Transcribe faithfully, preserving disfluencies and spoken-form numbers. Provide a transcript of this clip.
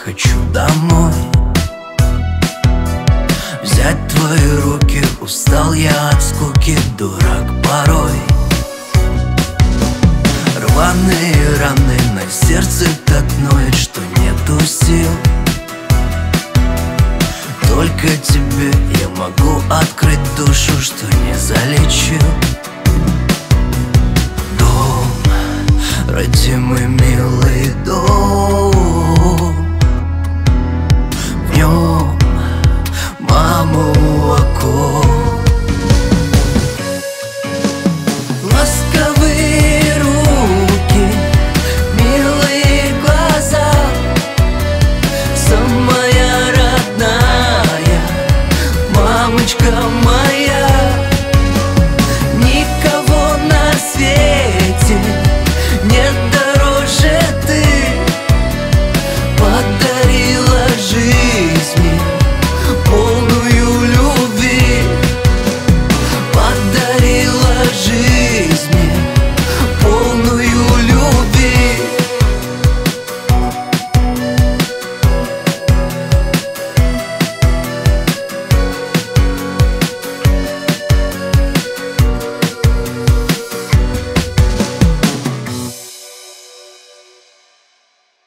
хочу домой. Взять твои руки, устал я от скуки, дурак порой. Рваные раны, на сердце так ноет, что нету сил. Только тебе я могу открыть душу, что не залечил. Дом, родимый милый дом,